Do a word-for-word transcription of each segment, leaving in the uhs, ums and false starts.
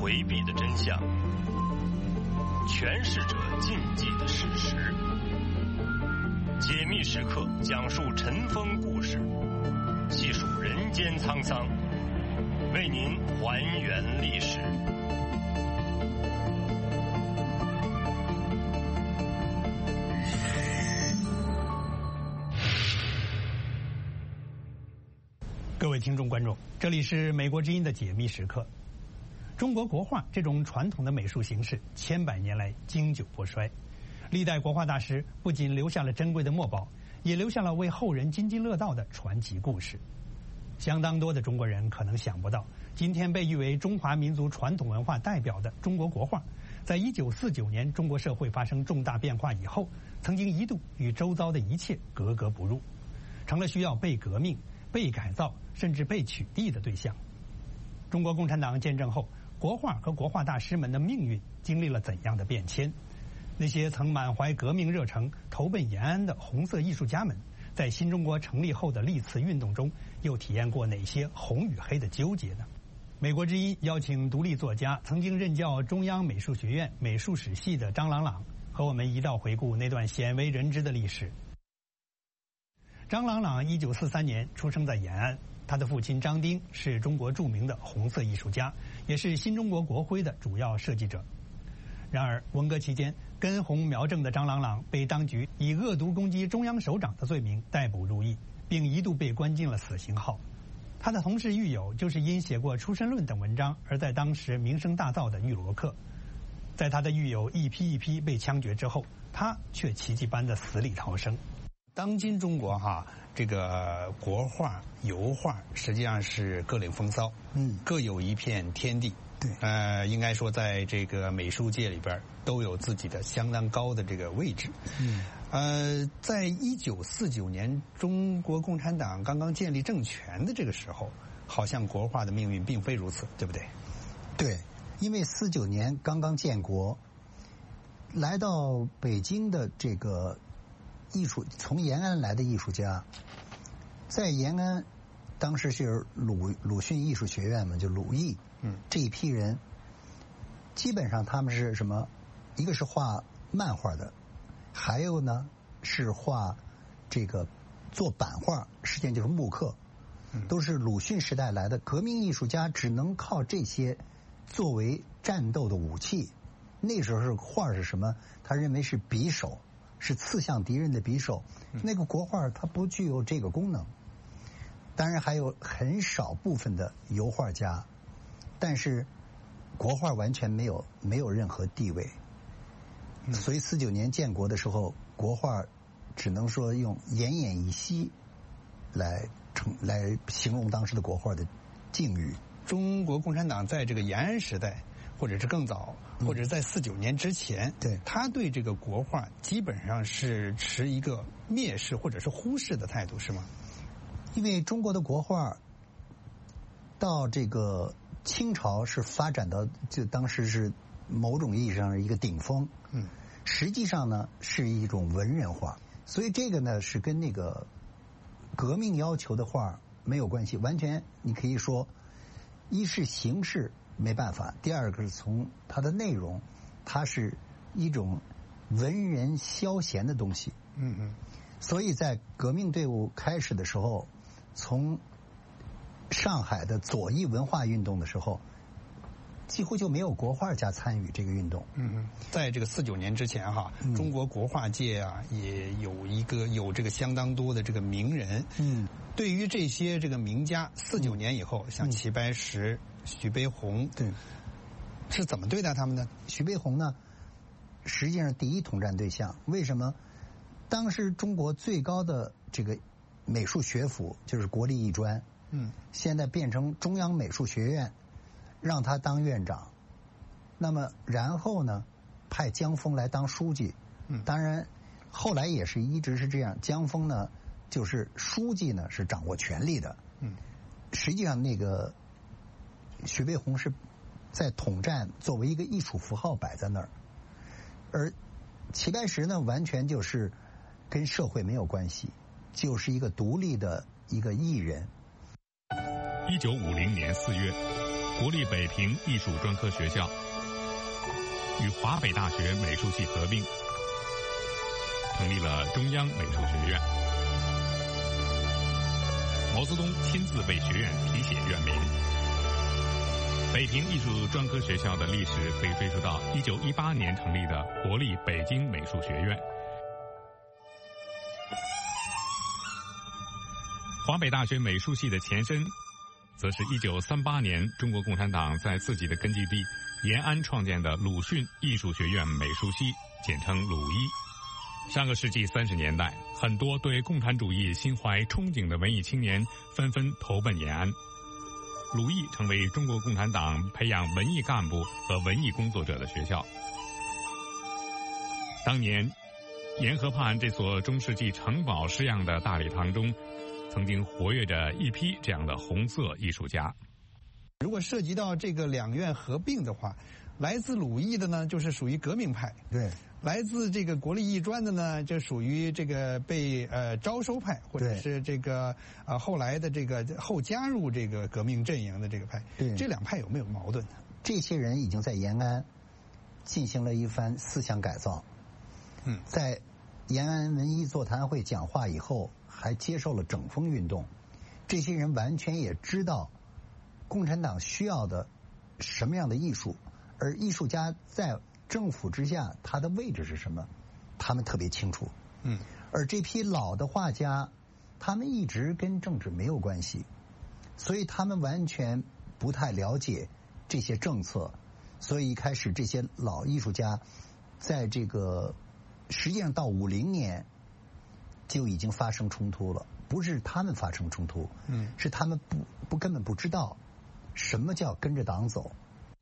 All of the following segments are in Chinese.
回避的真相，诠释者禁忌的事实。解密时刻讲述尘封故事，细数人间沧桑，为您还原历史。 各位听众观众，这里是美国之音的解密时刻。中国国画这种传统的美术形式，千百年来经久不衰。历代国画大师不仅留下了珍贵的墨宝，也留下了为后人津津乐道的传奇故事。相当多的中国人可能想不到，今天被誉为中华民族传统文化代表的中国国画，在一九四九年中国社会发生重大变化以后，曾经一度与周遭的一切格格不入，成了需要被革命、被改造甚至被取缔的对象。中国共产党建政后，国画和国画大师们的命运经历了怎样的变迁？那些曾满怀革命热诚、投奔延安的红色艺术家们，在新中国成立后的历次运动中，又体验过哪些红与黑的纠结呢？美国之音邀请独立作家、曾经任教中央美术学院美术史系的张朗朗，和我们一道回顾那段鲜为人知的历史。张朗朗一九四三年出生在延安，他的父亲张丁是中国著名的红色艺术家，也是新中国国徽的主要设计者。然而文革期间，根红苗正的张朗朗被当局以恶毒攻击中央首长的罪名逮捕入狱，并一度被关进了死刑号。他的同事狱友就是因写过《出身论》等文章而在当时名声大噪的玉罗克。在他的狱友一批一批被枪决之后，他却奇迹般的死里逃生。当今中国哈，这个国画、油画实际上是各领风骚，嗯，各有一片天地。对，呃，应该说在这个美术界里边都有自己的相当高的这个位置。嗯，呃，在一九四九年中国共产党刚刚建立政权的这个时候，好像国画的命运并非如此，对不对？ 对，因为四九年刚刚建国，来到北京的这个艺术，从延安来的艺术家，在延安当时是鲁鲁迅艺术学院嘛，就鲁艺，嗯，这一批人，基本上他们是什么？一个是画漫画的，还有呢是画这个做版画，实际上就是木刻，都是鲁迅时代来的革命艺术家，只能靠这些作为战斗的武器。那时候是画是什么？他认为是匕首，是刺向敌人的匕首。那个国画它不具有这个功能。当然还有很少部分的油画家，但是国画完全没有没有任何地位。所以四九年建国的时候，国画只能说用奄奄一息来称来形容当时的国画的境遇。 中国共产党在这个延安时代，或者是更早，或者是在四九年之前，对，他对这个国画基本上是持一个蔑视或者是忽视的态度，是吗？ 因为中国的国画到这个清朝是发展到就当时是某种意义上是一个顶峰，嗯，实际上呢是一种文人画，所以这个呢是跟那个革命要求的画没有关系，完全你可以说，一是形式没办法，第二个是从它的内容，它是一种文人消闲的东西，嗯嗯，所以在革命队伍开始的时候。从上海的左翼文化运动的时候，几乎就没有国画家参与这个运动。 嗯，在这个四九年之前哈，嗯、中国国画界啊也有一个有这个相当多的这个名人。嗯，对于这些这个名家，四九年以后，嗯、像齐白石、徐悲鸿，对，是怎么对待他们的？ 徐悲鸿呢，实际上第一统战对象。为什么？当时中国最高的这个。美术学府就是国立艺专，嗯，现在变成中央美术学院，让他当院长。那么然后呢，派江峰来当书记。嗯，当然后来也是一直是这样。江峰呢，就是书记呢是掌握权力的。嗯，实际上那个徐悲鸿是在统战作为一个艺术符号摆在那儿，而齐白石呢，完全就是跟社会没有关系。就是一个独立的一个艺人。 一九五零年四月，国立北平艺术专科学校与华北大学美术系合并，成立了中央美术学院。毛泽东亲自为学院题写院名。北平艺术专科学校的历史可以追溯到一九一八年成立的国立北京美术学院。华北大学美术系的前身，则是一九三八年中国共产党在自己的根据地延安创建的鲁迅艺术学院美术系，简称鲁艺。上个世纪三十年代，很多对共产主义心怀憧憬的文艺青年纷纷投奔延安，鲁艺成为中国共产党培养文艺干部和文艺工作者的学校。当年，沿河畔这所中世纪城堡式样的大礼堂中，曾经活跃着一批这样的红色艺术家。 如果涉及到这个两院合并的话，来自鲁艺的呢，就是属于革命派； 对， 来自这个国立艺专的呢，就属于这个被呃招收派，或者是这个呃后来的这个后加入这个革命阵营的这个派。 对， 这两派有没有矛盾？ 这些人已经在延安进行了一番思想改造。 嗯， 在延安文艺座谈会讲话以后，还接受了整风运动。这些人完全也知道共产党需要的什么样的艺术，而艺术家在政府之下他的位置是什么，他们特别清楚。 嗯， 而这批老的画家，他们一直跟政治没有关系，所以他们完全不太了解这些政策。所以一开始这些老艺术家在这个实际上到五零年就已经发生冲突了，不是他们发生冲突， 嗯， 是他们不不根本不知道什么叫跟着党走。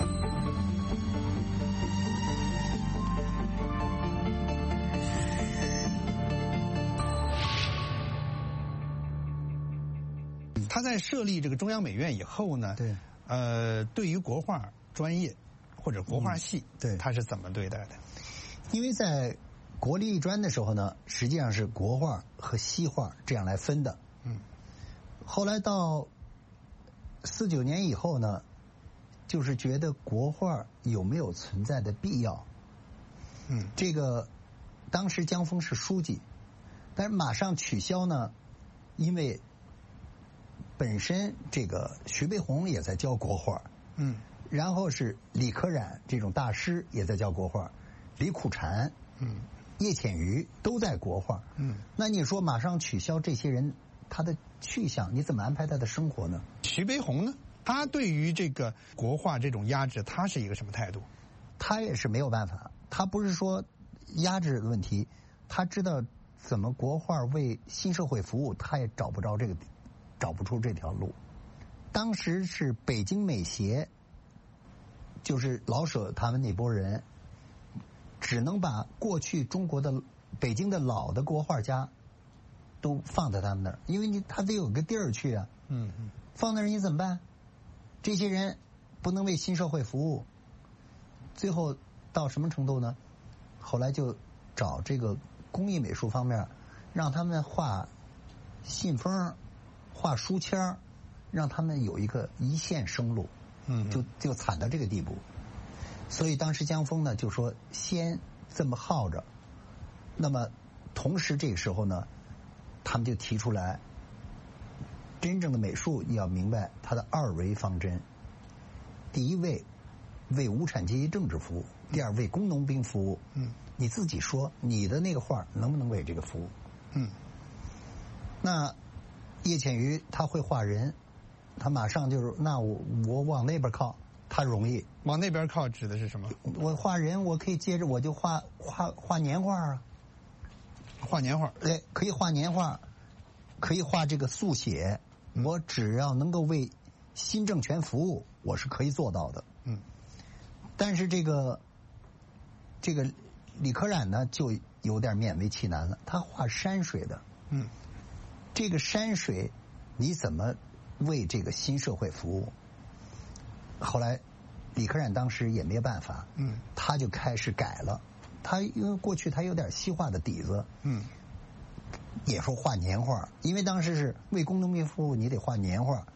他在设立这个中央美院以后呢， 对， 呃，对于国画专业或者国画系， 嗯、对， 他是怎么对待的？ 因为在国立艺专的时候呢，实际上是国画和西画这样来分的。 嗯， 后来到四九年以后呢，就是觉得国画有没有存在的必要。 嗯， 这个当时江峰是书记，但是马上取消呢，因为本身这个徐悲鸿也在教国画， 嗯， 然后是李可染这种大师也在教国画，李苦禅， 嗯， 叶浅予都在国画， 嗯， 那你说马上取消这些人，他的去向你怎么安排他的生活呢？ 徐悲鸿呢，他对于这个国画这种压制，他是一个什么态度？ 他也是没有办法，他不是说压制的问题，他知道怎么国画为新社会服务，他也找不着这个，找不出这条路。当时是北京美协，就是老舍他们那波人，只能把过去中国的北京的老的国画家都放在他们那儿，因为你他得有个地儿去啊。 嗯嗯， 放那儿你怎么办？这些人不能为新社会服务，最后到什么程度呢？后来就找这个工艺美术方面，让他们画信封、画书签，让他们有一个一线生路。 嗯， 就就惨到这个地步。所以当时江峰呢就说先这么耗着，那么同时这个时候呢，他们就提出来，真正的美术你要明白它的二维方针。第一位为无产阶级政治服务，第二为工农兵服务。 嗯， 你自己说你的那个画能不能为这个服务？ 嗯， 那叶浅予他会画人，他马上就是那我我往那边靠，他容易。 往那边靠指的是什么？ 我画人，我可以接着我就画画画年画啊， 画年画。 对，可以画年画，可以画这个速写。我只要能够为新政权服务，我是可以做到的。 嗯。 但是这个这个李可染呢，就有点勉为其难了。他画山水的。 嗯。 这个山水，你怎么为这个新社会服务？后来，李可染当时也没有办法， 嗯， 他就开始改了。他因为过去他有点西画的底子， 嗯， 也说画年画，因为当时是为工农兵服务，你得画年画。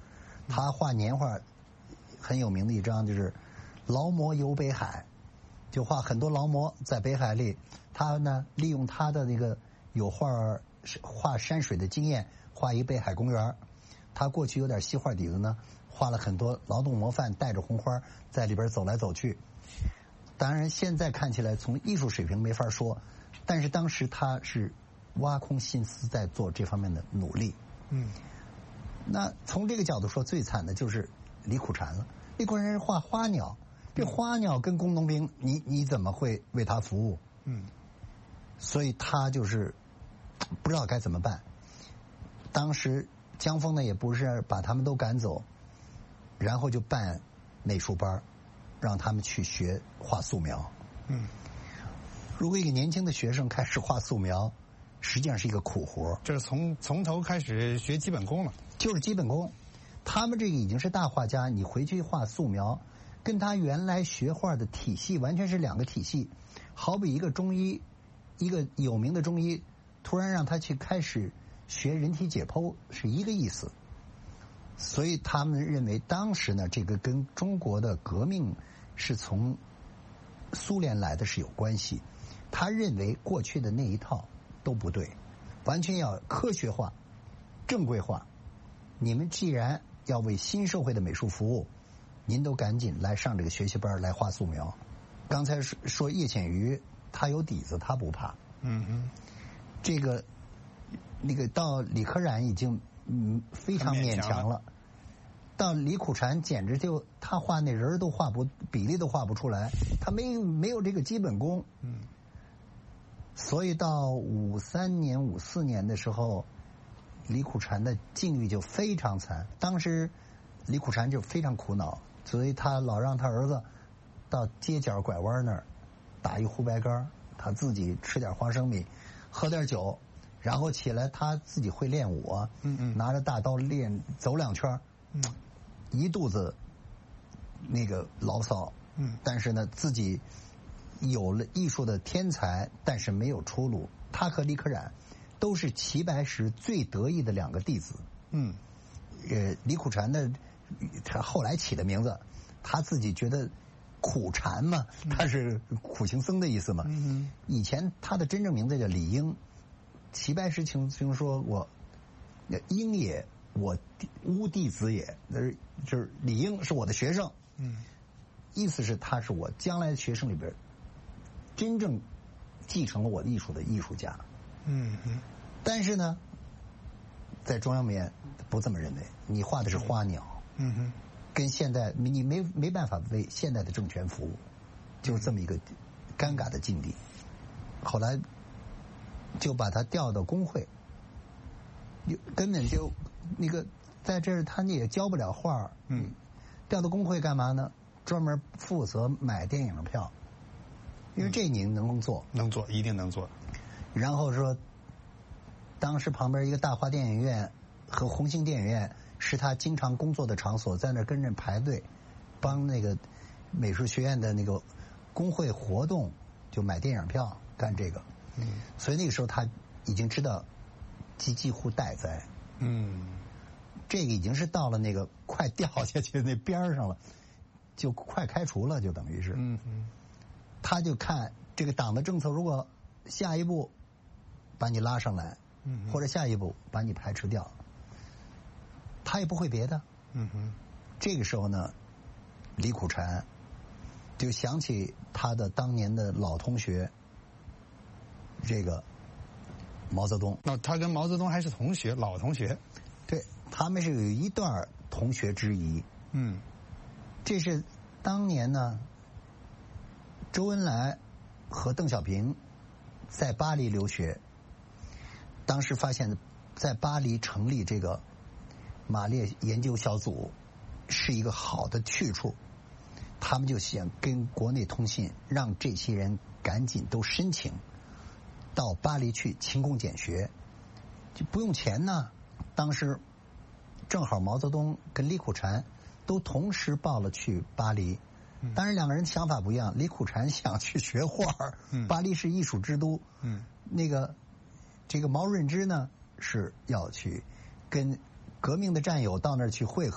他画年画很有名的一张就是劳模游北海，就画很多劳模在北海里，他呢利用他的那个有画画山水的经验，画一北海公园。他过去有点西画底子呢，画了很多劳动模范带着红花在里边走来走去。当然现在看起来从艺术水平没法说，但是当时他是挖空心思在做这方面的努力。 嗯， 那从这个角度说，最惨的就是李苦禅了。李苦禅是画花鸟，这花鸟跟工农兵，你你怎么会为他服务？ 嗯， 所以他就是不知道该怎么办。当时江峰呢也不是把他们都赶走，然后就办美术班，让他们去学画素描。 嗯， 如果一个年轻的学生开始画素描，实际上是一个苦活， 就是从从头开始学基本功了， 就是基本功。他们这个已经是大画家，你回去画素描，跟他原来学画的体系完全是两个体系。好比一个中医，一个有名的中医，突然让他去开始学人体解剖，是一个意思。所以他们认为当时呢，这个跟中国的革命是从苏联来的是有关系。他认为过去的那一套都不对，完全要科学化、正规化。你们既然要为新社会的美术服务，您都赶紧来上这个学习班来画素描。刚才说叶浅予他有底子，他不怕。 嗯嗯， 这个那个到李可染已经嗯非常勉强了，到李苦禅简直就他画那人都画不比例都画不出来，他没有没有这个基本功。 嗯， 所以到五三年五四年的时候，李苦禅的境遇就非常惨。当时李苦禅就非常苦恼，所以他老让他儿子到街角拐弯那儿打一壶白干，他自己吃点花生米，喝点酒，然后起来他自己会练武啊， 嗯嗯， 拿着大刀练走两圈， 嗯， 一肚子那个牢骚， 嗯， 但是呢自己有了艺术的天才，但是没有出路。他和李可染都是齐白石最得意的两个弟子。 嗯， 呃，李苦禅的他后来起的名字，他自己觉得苦禅嘛，他是苦行僧的意思嘛。 嗯， 以前他的真正名字叫李应，齐白石曾经说我应也，我吾弟子也，就是就是李应是我的学生。 嗯， 意思是他是我将来的学生里边真正继承了我的艺术的艺术家。 嗯嗯， 但是呢，在中央美院不这么认为，你画的是花鸟。 嗯哼， 跟现代你没没办法为现代的政权服务，就是这么一个尴尬的境地。后来就把他调到工会，根本就那个在这儿他也教不了画。 嗯， 调到工会干嘛呢？专门负责买电影票，因为这你能做， 能做，一定能做。 然后说，当时旁边一个大华电影院和红星电影院是他经常工作的场所，在那跟着排队，帮那个美术学院的那个工会活动就买电影票干这个。 嗯， 所以那个时候他已经知道几几乎待哉。 嗯， 这个已经是到了那个快掉下去的那边上了，就快开除了，就等于是。 嗯嗯， 他就看这个党的政策，如果下一步把你拉上来， 嗯， 或者下一步把你排斥掉，他也不会别的。 嗯哼， 这个时候呢，李苦禅就想起他的当年的老同学，这个毛泽东。 那他跟毛泽东还是同学，老同学。 对，他们是有一段同学之谊。 嗯， 这是当年呢，周恩来和邓小平在巴黎留学，当时发现，在巴黎成立这个马列研究小组是一个好的去处，他们就想跟国内通信，让这些人赶紧都申请到巴黎去勤工俭学，就不用钱呢。当时正好毛泽东跟李苦禅都同时报了去巴黎，当然两个人想法不一样。李苦禅想去学画， 嗯， 巴黎是艺术之都。 嗯， 那个这个毛润之呢是要去跟革命的战友到那儿去会合，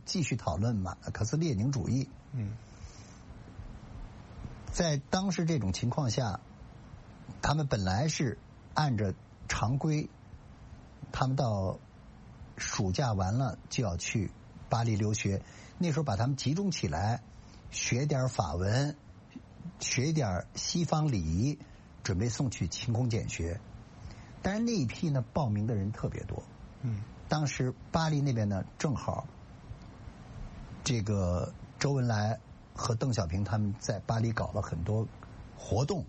继续讨论马克思列宁主义。 嗯， 在当时这种情况下，他们本来是按着常规，他们到暑假完了就要去巴黎留学，那时候把他们集中起来，学点法文，学点西方礼仪，准备送去勤工俭学。但是那一批呢，报名的人特别多。 嗯， 当时巴黎那边呢，正好这个周恩来和邓小平他们在巴黎搞了很多活动，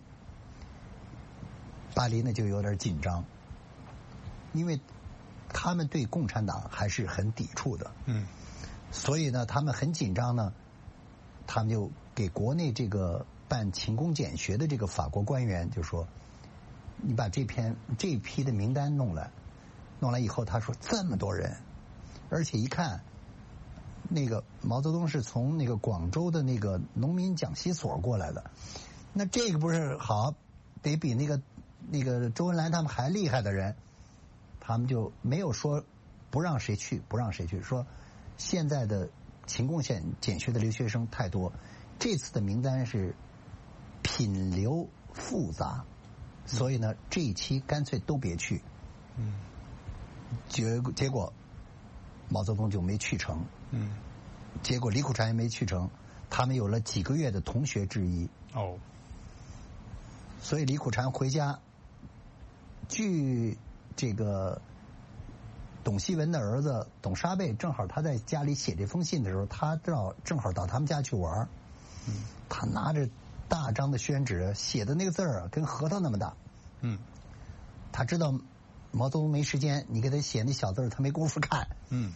巴黎呢就有点紧张，因为他们对共产党还是很抵触的。 嗯， 所以呢，他们很紧张呢，他们就给国内这个办勤工俭学的这个法国官员就说：“你把这篇这批的名单弄来。”弄来以后，他说这么多人，而且一看，那个毛泽东是从那个广州的那个农民讲习所过来的，那这个不是好，得比那个那个周恩来他们还厉害的人，他们就没有说不让谁去，不让谁去，说现在的勤工俭俭学的留学生太多，这次的名单是品流复杂，所以呢，这一期干脆都别去。 嗯。 结结果，毛泽东就没去成。 嗯， 结果李苦禅也没去成，他们有了几个月的同学之谊。 哦， 所以李苦禅回家，据这个董希文的儿子董沙贝，正好他在家里写这封信的时候，他到正好到他们家去玩。 嗯， 他拿着大张的宣纸，写的那个字儿跟核桃那么大。 嗯， 他知道毛泽东没时间，你给他写那小字儿，他没工夫看。 嗯，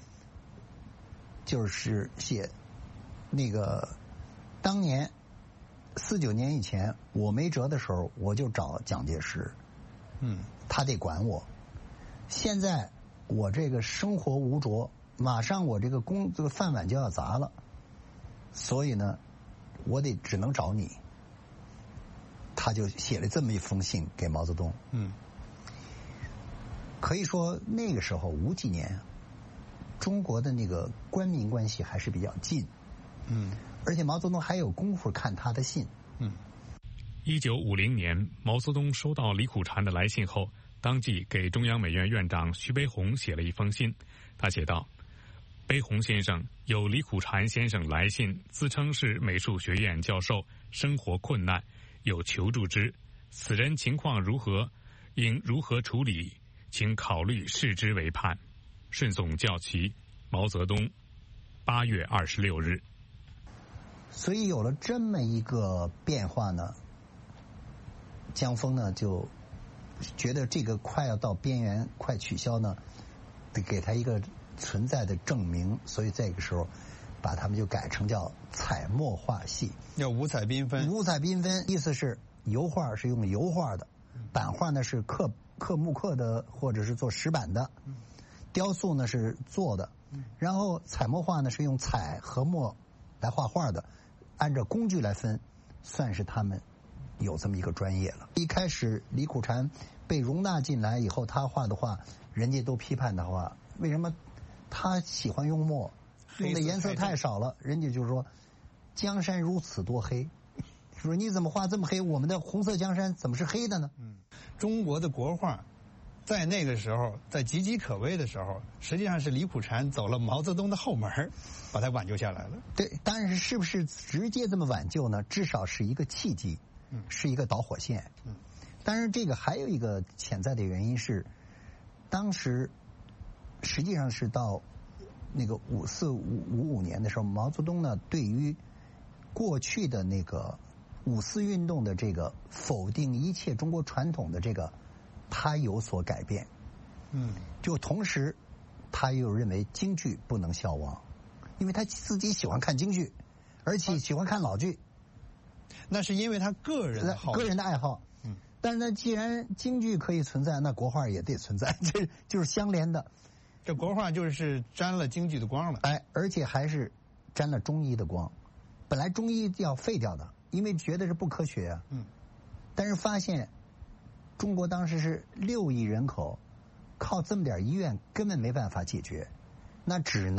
就是写那个当年四九年以前我没辙的时候，我就找蒋介石。 嗯， 他得管我。现在我这个生活无着，马上我这个工这个饭碗就要砸了，所以呢，我得只能找你。他就写了这么一封信给毛泽东。 嗯。 可以说那个时候五几年，中国的那个官民关系还是比较近。 嗯， 而且毛泽东还有功夫看他的信。 嗯， 一九五零年，毛泽东收到李苦禅的来信后，当即给中央美院院长徐悲鸿写了一封信。他写道：“悲鸿先生，有李苦禅先生来信，自称是美术学院教授，生活困难，有求助之。此人情况如何？应如何处理？请考虑视之为盼。顺送教旗，毛泽东，八月二十六日。” 所以有了这么一个变化呢，江峰呢就觉得这个快要到边缘，快取消呢，得给他一个存在的证明，所以这个时候把他们就改成叫彩墨画系， 要五彩缤纷。 五彩缤纷意思是油画是用油画的，版画呢是刻刻木刻的或者是做石板的，雕塑呢是做的，然后彩墨画呢是用彩和墨来画画的，按照工具来分，算是他们有这么一个专业了。一开始李苦禅被容纳进来以后，他画的画人家都批判的话，为什么他喜欢用墨，用的颜色太少了，人家就说江山如此多黑，说你怎么画这么黑，我们的红色江山怎么是黑的呢？ 嗯，中国的国画在那个时候，在岌岌可危的时候，实际上是李苦禅走了毛泽东的后门，把他挽救下来了。 对，但是是不是直接这么挽救呢？至少是一个契机， 嗯， 是一个导火线。 嗯， 当然这个还有一个潜在的原因是，当时实际上是到那个五四五五五年的时候，毛泽东呢对于过去的那个五四运动的这个否定一切中国传统的这个，他有所改变。 嗯， 就同时他又认为京剧不能消亡，因为他自己喜欢看京剧，而且喜欢看老剧。 那是因为他个人的好个人的爱好。 嗯， 但是呢，既然京剧可以存在，那国画也得存在，这就是相连的。 这国画就是沾了京剧的光了。 哎，而且还是沾了中医的光。本来中医要废掉的，因为觉得是不科学啊。 嗯。 但是发现，中国当时是六亿人口，靠这么点医院根本没办法解决，那只能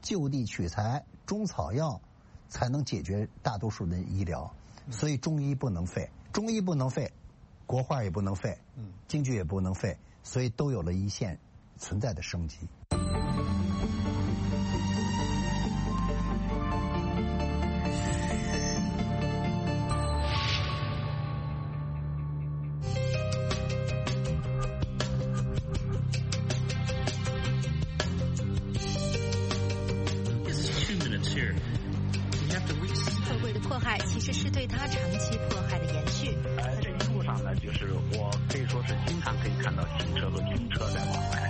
就地取材，中草药才能解决大多数的医疗，所以中医不能废，中医不能废，国画也不能废，京剧也不能废，所以都有了一线存在的生机。 社会的迫害其实是对他长期迫害的延续。 呃，这一路上呢，就是我可以说是经常可以看到汽车和军车在往来。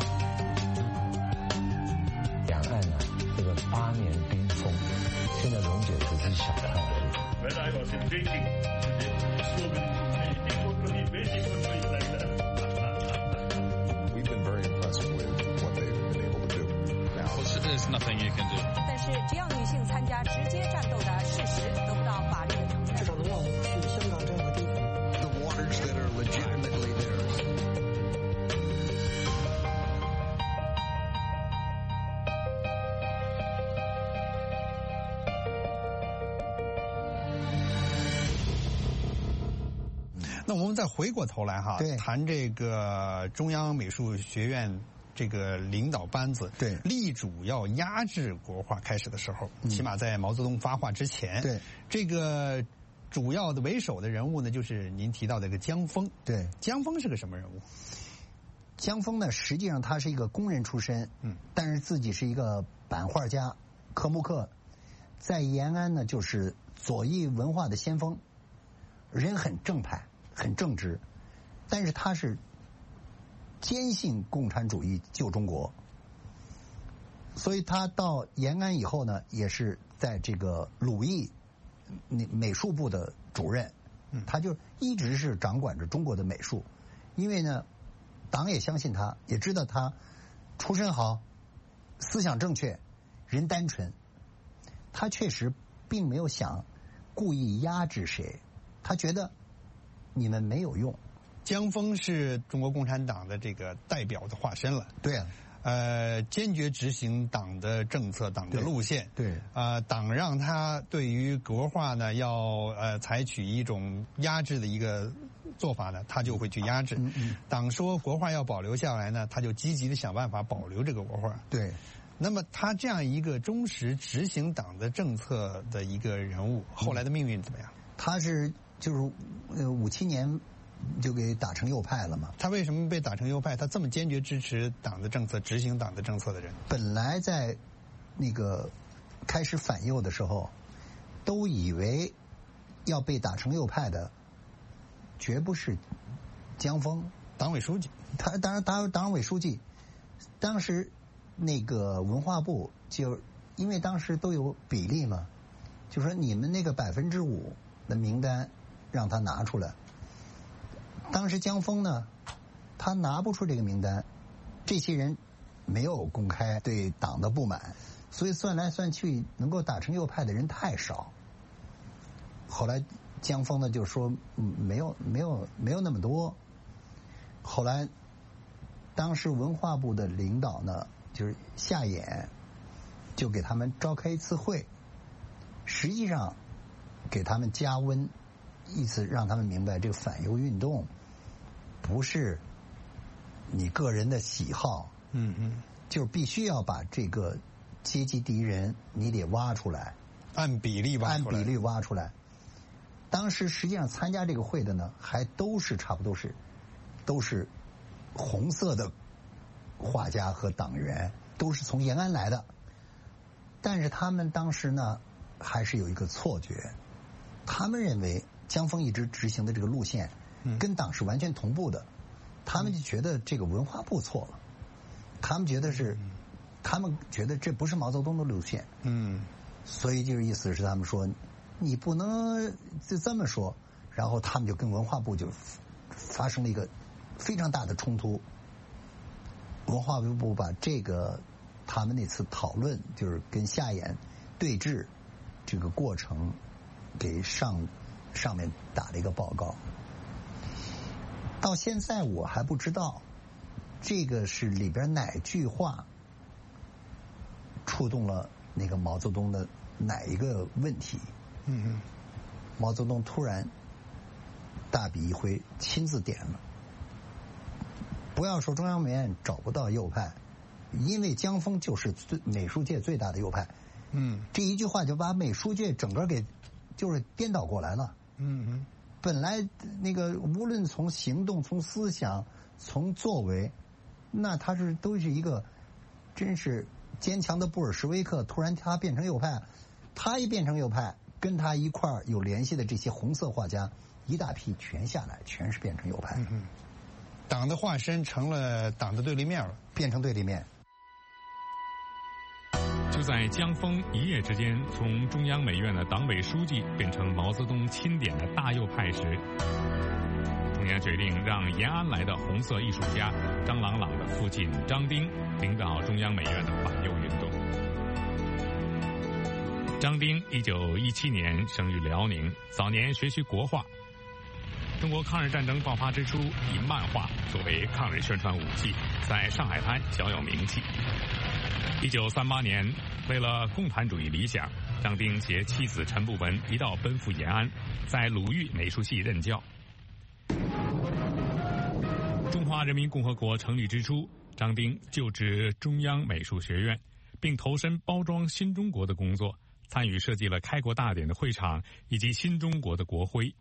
两岸啊，这个八年冰封，现在溶解只是小看而已。 When I was in Beijing, so many people could be waiting for me like that. We've been very impressed with what they've been able to do. Now, there's nothing you can do. 但是，只要女性参加直接战斗的事实得不到法律的承认， 至少能让我们去香港这样的地方。 The waters that are legitimately theirs. 那我们再回过头来哈，谈这个中央美术学院这个领导班子， 对， 力主要压制国画开始的时候，嗯、起码在毛泽东发话之前， 对， 这个主要的为首的人物呢，就是您提到的这个江峰。 对， 江峰是个什么人物？ 江峰呢，实际上他是一个工人出身，嗯，但是自己是一个版画家、刻木刻，在延安呢就是左翼文化的先锋，人很正派。很正直，但是他是坚信共产主义救中国，所以他到延安以后呢，也是在这个鲁艺美术部的主任，他就一直是掌管着中国的美术，因为呢，党也相信他，也知道他出身好，思想正确，人单纯，他确实并没有想故意压制谁，他觉得你们没有用。 江峰是中国共产党的这个代表的化身了。 对啊， 呃，坚决执行党的政策、党的路线。 对， 呃，党让他对于国画呢要呃采取一种压制的一个做法呢，他就会去压制。嗯嗯。党说国画要保留下来呢，他就积极的想办法保留这个国画。 对。 那么他这样一个忠实执行党的政策的一个人物，后来的命运怎么样？ 他是。就是呃五七年就给打成右派了嘛。 他为什么被打成右派？他这么坚决支持党的政策、执行党的政策的人， 本来在那个开始反右的时候，都以为要被打成右派的，绝不是江峰， 党委书记。 他当然，党党委书记，当时那个文化部就因为当时都有比例嘛，就说你们那个百分之五的名单。让他拿出来。当时江峰呢，他拿不出这个名单，这些人没有公开对党的不满，所以算来算去，能够打成右派的人太少。后来江峰呢就说，嗯，没有没有没有那么多。后来，当时文化部的领导呢，就是夏衍，就给他们召开一次会，实际上给他们加温。意思让他们明白，这个反右运动不是你个人的喜好， 嗯嗯， 就是必须要把这个阶级敌人你得挖出来， 按比例挖出来， 按比例挖出来。当时实际上参加这个会的呢，还都是差不多是都是红色的画家和党员，都是从延安来的，但是他们当时呢，还是有一个错觉，他们认为。江峰一直执行的这个路线，跟党是完全同步的，他们就觉得这个文化部错了，他们觉得是，他们觉得这不是毛泽东的路线， 嗯， 所以就是意思是他们说，你不能就这么说，然后他们就跟文化部就发生了一个非常大的冲突，文化部把这个他们那次讨论就是跟夏衍对峙这个过程给上。上面打了一个报告，到现在我还不知道这个是里边哪句话触动了那个毛泽东的哪一个问题？ 嗯嗯。 毛泽东突然大笔一挥，亲自点了。不要说中央美院找不到右派，因为江峰就是最美术界最大的右派。 嗯， 这一句话就把美术界整个给就是颠倒过来了。 嗯嗯， 本来那个无论从行动、从思想、从作为，那他是都是一个真是坚强的布尔什维克。突然他变成右派，他一变成右派，跟他一块儿有联系的这些红色画家一大批全下来，全是变成右派。 嗯嗯，党的化身成了党的对立面了， 变成对立面。 就在江峰一夜之间从中央美院的党委书记变成毛泽东钦点的大右派时，中央决定让延安来的红色艺术家张郎朗的父亲张丁领导中央美院的反右运动。张丁一九一七年生于辽宁，早年学习国画。中国抗日战争爆发之初，以漫画作为抗日宣传武器，在上海滩小有名气。一九三八年，为了共产主义理想，张丁携妻子陈步文一道奔赴延安，在鲁豫美术系任教。中华人民共和国成立之初，张丁就职中央美术学院，并投身包装新中国的工作，参与设计了开国大典的会场以及新中国的国徽。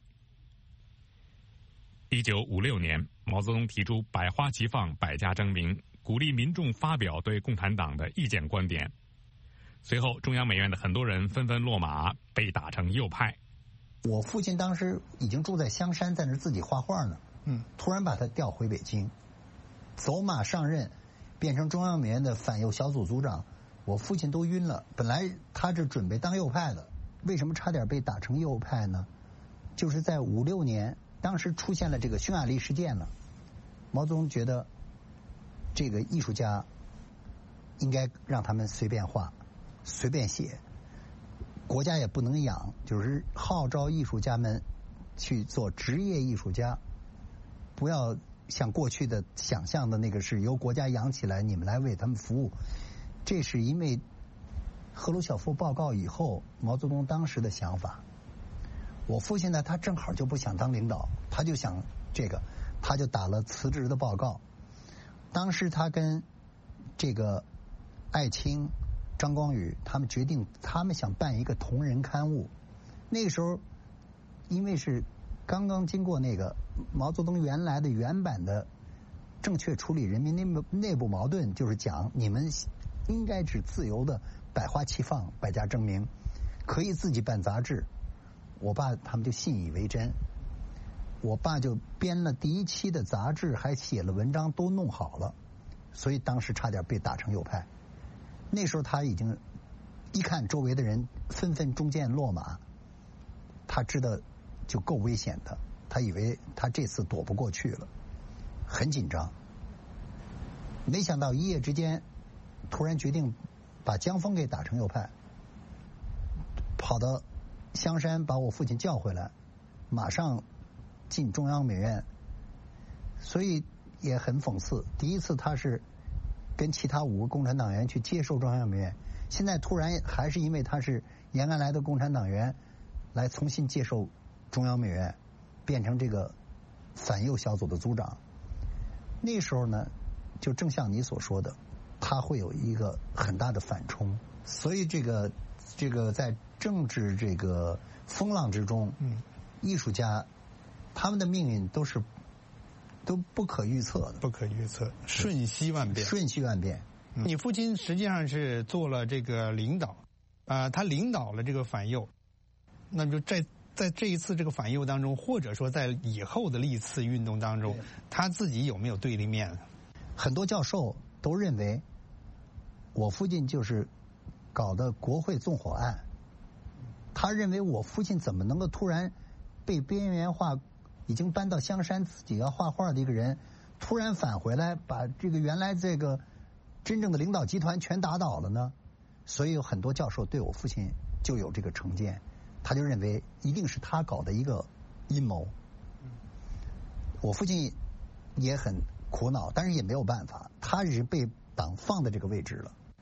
一九五六年，毛泽东提出百花齐放，百家争鸣，鼓励民众发表对共产党的意见观点。随后，中央美院的很多人纷纷落马，被打成右派。 我父亲当时已经住在香山，在那自己画画呢。 嗯， 突然把他调回北京，走马上任，变成中央美院的反右小组组长。我父亲都晕了。本来他是准备当右派的，为什么差点被打成右派呢？就是在五六年。当时出现了这个匈牙利事件了，毛泽东觉得这个艺术家应该让他们随便画、随便写，国家也不能养，就是号召艺术家们去做职业艺术家，不要像过去的想象的那个是由国家养起来，你们来为他们服务。这是因为赫鲁晓夫报告以后，毛泽东当时的想法。我父亲呢，他正好就不想当领导，他就想这个，他就打了辞职的报告。当时他跟这个艾青、张光宇他们决定，他们想办一个同人刊物。那个时候，因为是刚刚经过那个毛泽东原来的原版的正确处理人民内部内部矛盾，就是讲你们应该是自由的，百花齐放，百家争鸣，可以自己办杂志。我爸他们就信以为真，我爸就编了第一期的杂志，还写了文章，都弄好了，所以当时差点被打成右派。那时候他已经一看周围的人纷纷中箭落马，他知道就够危险的，他以为他这次躲不过去了，很紧张。没想到一夜之间，突然决定把江峰给打成右派，跑到香山把我父亲叫回来，马上进中央美院，所以也很讽刺。第一次他是跟其他五个共产党员去接受中央美院，现在突然还是因为他是延安来的共产党员，来重新接受中央美院，变成这个反右小组的组长。那时候呢，就正像你所说的，他会有一个很大的反冲，所以这个这个在政治这个风浪之中，嗯，艺术家他们的命运都是都不可预测的， 不可预测，瞬息万变， 瞬息万变。 嗯、你父亲实际上是做了这个领导，啊、呃，他领导了这个反右，那么就在在这一次这个反右当中，或者说在以后的历次运动当中，他自己有没有对立面？ 很多教授都认为，我父亲就是搞的国会纵火案。他认为我父亲怎么能够突然被边缘化，已经搬到香山自己要画画的一个人，突然返回来把这个原来这个真正的领导集团全打倒了呢？所以有很多教授对我父亲就有这个成见，他就认为一定是他搞的一个阴谋。我父亲也很苦恼，但是也没有办法，他是被党放在这个位置了。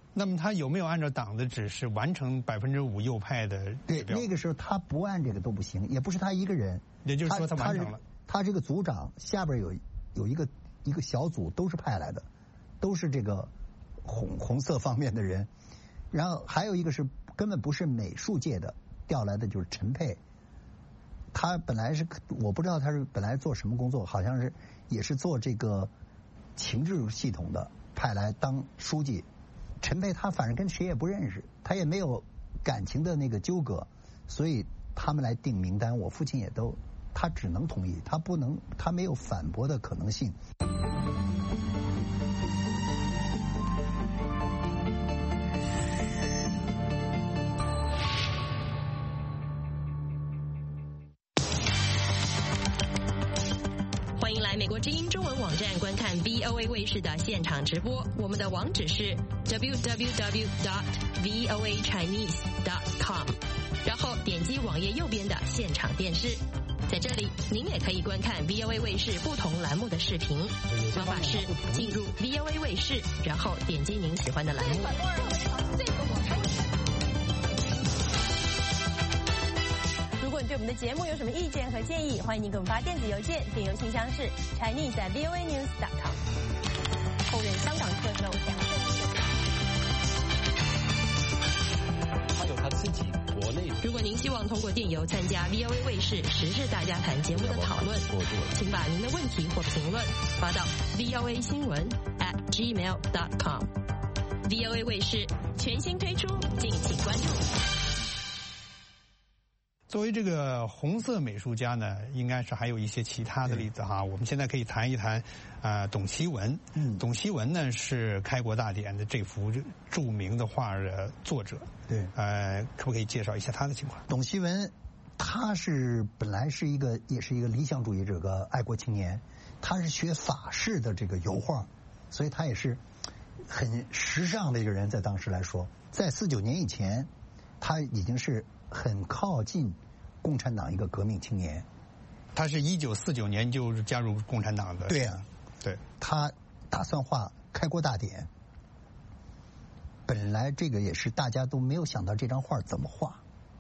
那么他有没有按照党的指示完成百分之五右派的？ 对，那个时候他不按这个都不行，也不是他一个人。 也就是说他完成了。 他这个组长下边有有一个一个小组都是派来的，都是这个红红色方面的人。然后还有一个是根本不是美术界的调来的，就是陈佩。他本来是我不知道他是本来做什么工作，好像是也是做这个情治系统的，派来当书记。陈佩他反正跟谁也不认识，他也没有感情的那个纠葛，所以他们来定名单，我父亲也都，他只能同意，他不能，他没有反驳的可能性。 欢迎来美国之音中文网站观看 V O A 卫视的现场直播，我们的网址是 w w w dot v o a chinese dot com， 然后点击网页右边的现场电视，在这里您也可以观看 V O A 卫视不同栏目的视频。方法是进入 V O A 卫视，然后点击您喜欢的栏目。 如果你对我们的节目有什么意见和建议，欢迎您给我们发电子邮件，电邮信箱是 chinese at v o a news dot com。后任香港特首梁振英， 他有他自己国内。 如果您希望通过电邮参加 V O A 卫视时事大家谈节目的讨论，请把您的问题或评论发到 v o a 新闻 at gmail dot com。V O A 卫视全新推出，敬请关注。 作为这个红色美术家呢，应该是还有一些其他的例子哈。我们现在可以谈一谈，啊、呃，董希文。嗯，董希文呢是开国大典的这幅著名的画的作者。 对， 呃，可不可以介绍一下他的情况？ 董希文，他是本来是一个，也是一个理想主义者个爱国青年，他是学法式的这个油画，所以他也是很时尚的一个人，在当时来说，在四九年以前，他已经是很靠近共产党一个革命青年。 他是一九四九年就加入共产党的。 对呀、啊， 对。 他打算画开国大典，本来这个也是大家都没有想到这张画怎么画。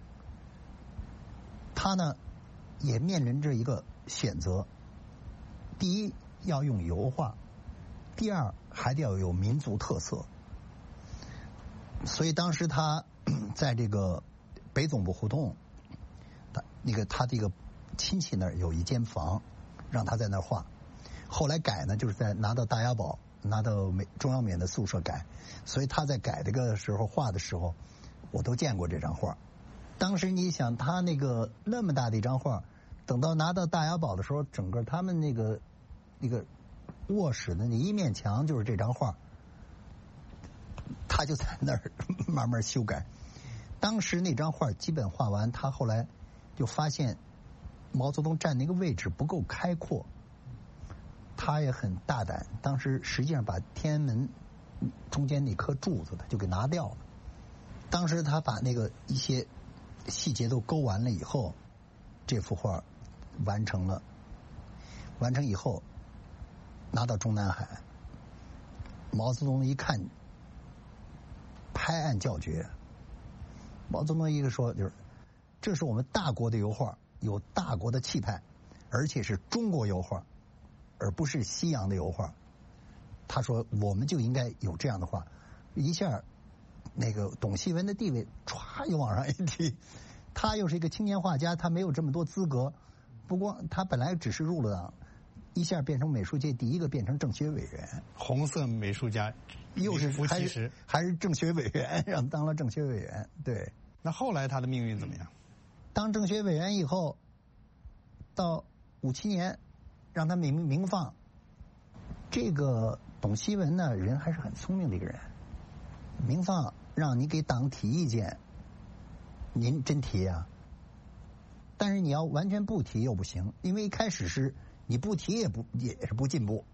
他呢也面临着一个选择，第一要用油画，第二还得要有民族特色。所以当时他在这个北总部胡同，他那个他这个亲戚那儿有一间房，让他在那儿画。后来改呢，就是在拿到大押宝，拿到美中央美院的宿舍改。所以他在改这个时候画的时候，我都见过这张画。当时你想，他那个那么大的一张画，等到拿到大押宝的时候，整个他们那个那个卧室的那一面墙就是这张画，他就在那儿慢慢修改。当时那张画基本画完，他后来就发现毛泽东站那个位置不够开阔，他也很大胆，当时实际上把天安门中间那颗柱子他就给拿掉了。当时他把那个一些细节都勾完了以后，这幅画完成了。完成以后拿到中南海，毛泽东一看拍案叫绝。毛泽东一个说，就是这是我们大国的油画，有大国的气派，而且是中国油画，而不是西洋的油画。他说我们就应该有这样的画。一下那个董希文的地位歘又往上一提，他又是一个青年画家，他没有这么多资格，不光他本来只是入了党，一下变成美术界第一个变成政协委员， 红色美术家， 又是还是还是政协委员，让当了政协委员。对， 那后来他的命运怎么样？ 当政协委员以后，到五七年，让他明明放。这个董希文呢，人还是很聪明的一个人。明放让你给党提意见，您真提啊？但是你要完全不提又不行，因为一开始是你不提也不也是不进步。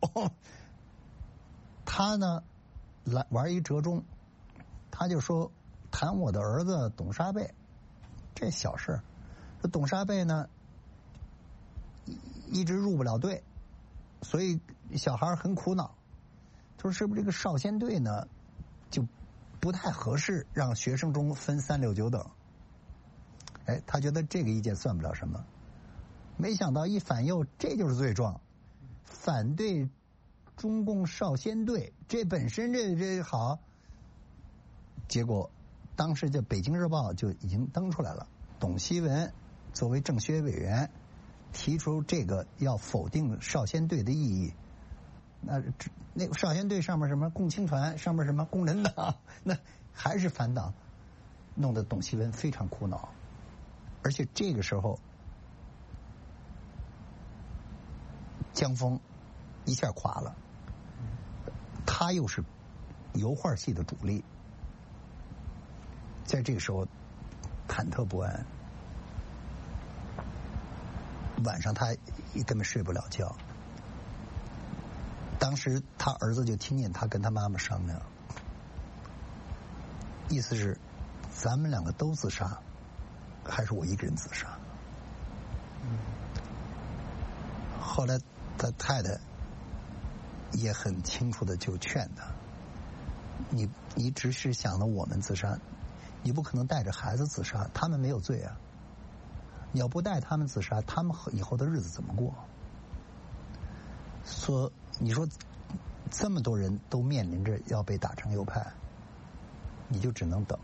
他呢，来玩一折中，他就说谈我的儿子董沙贝，这小事。董沙贝呢，一直入不了队，所以小孩很苦恼。他说是不是这个少先队呢，就不太合适让学生中分三六九等。哎，他觉得这个意见算不了什么，没想到一反右，这就是罪状，反对中共少先队，这本身这这好。结果当时就《北京日报》就已经登出来了，董希文作为政协委员提出这个要否定少先队的意义。那那少先队上面什么共青团，上面什么共产党，那还是反党，弄得董希文非常苦恼。而且这个时候，江峰一下垮了，他又是油画系的主力，在这个时候忐忑不安，晚上他根本睡不了觉。当时他儿子就听见他跟他妈妈商量，意思是咱们两个都自杀，还是我一个人自杀？后来他太太也很清楚的就劝他，你你只是想了我们自杀，你不可能带着孩子自杀，他们没有罪啊。你要不带他们自杀，他们以后的日子怎么过？说你说这么多人都面临着要被打成右派，你就只能等。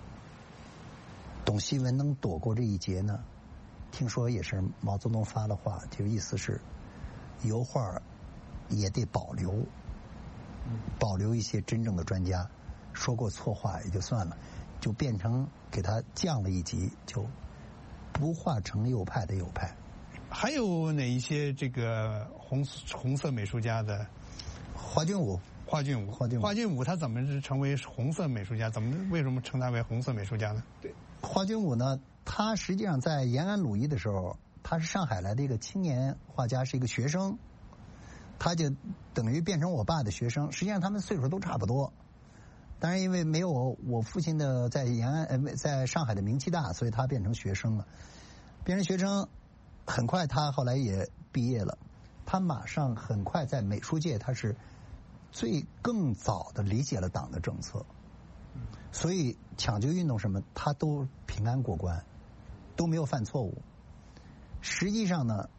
董希文能躲过这一劫呢？听说也是毛泽东发的话，就意思是油画也得保留，保留一些真正的专家，说过错话也就算了，就变成给他降了一级，就不画成右派的右派。 还有哪一些这个红红色美术家的？ 华俊武， 华俊武， 华俊武， 华俊武他怎么是成为红色美术家？怎么为什么称他为红色美术家呢？ 对，华俊武呢，他实际上在延安鲁艺的时候，他是上海来的一个青年画家，是一个学生，他就等于变成我爸的学生。实际上他们岁数都差不多，当然因为没有我父亲的在延安呃在上海的名气大，所以他变成学生了。变成学生，很快他后来也毕业了。他马上很快在美术界，他是最更早的理解了党的政策，所以抢救运动什么他都平安过关，都没有犯错误。实际上呢，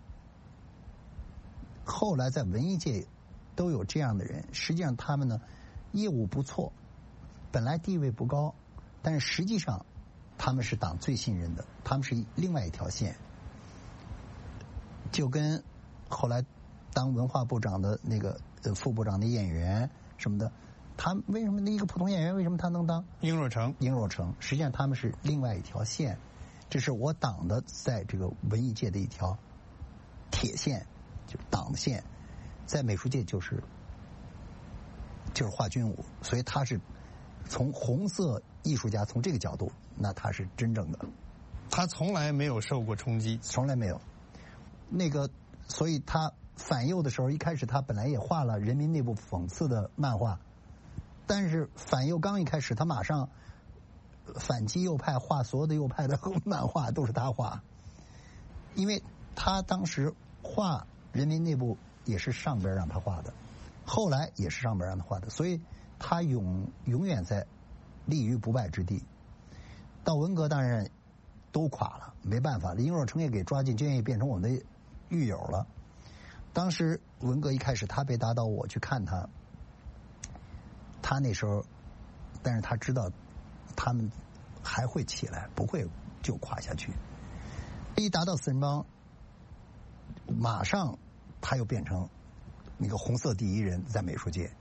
后来在文艺界都有这样的人，实际上他们呢业务不错，本来地位不高，但是实际上他们是党最信任的，他们是另外一条线。就跟后来当文化部长的那个呃副部长的演员什么的，他为什么一个普通演员为什么他能当？ 殷若成， 殷若成，实际上他们是另外一条线，这是我党的在这个文艺界的一条铁线，就是党的线，在美术界就是就是华君武，所以他是从红色艺术家从这个角度，那他是真正的， 他从来没有受过冲击， 从来没有。那个，所以他反右的时候，一开始他本来也画了人民内部讽刺的漫画，但是反右刚一开始，他马上反击右派，画所有的右派的漫画都是他画，因为他当时画人民内部也是上边让他画的，后来也是上边让他画的，所以他永永远在立于不败之地。到文革当然都垮了，没办法了，殷若成也给抓进监狱，变成我们的狱友了。当时文革一开始，他被打倒，我去看他，他那时候，但是他知道他们还会起来，不会就垮下去。一打倒四人帮，马上他又变成那个红色第一人，在美术界。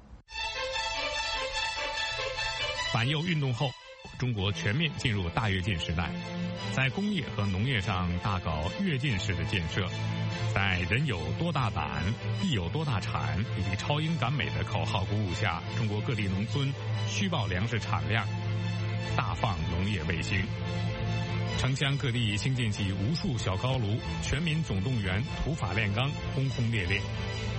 反右运动后，中国全面进入大跃进时代，在工业和农业上大搞跃进式的建设，在人有多大胆，地有多大产以及超英赶美的口号鼓舞下，中国各地农村虚报粮食产量，大放农业卫星，城乡各地兴建起无数小高炉，全民总动员，土法炼钢，轰轰烈烈。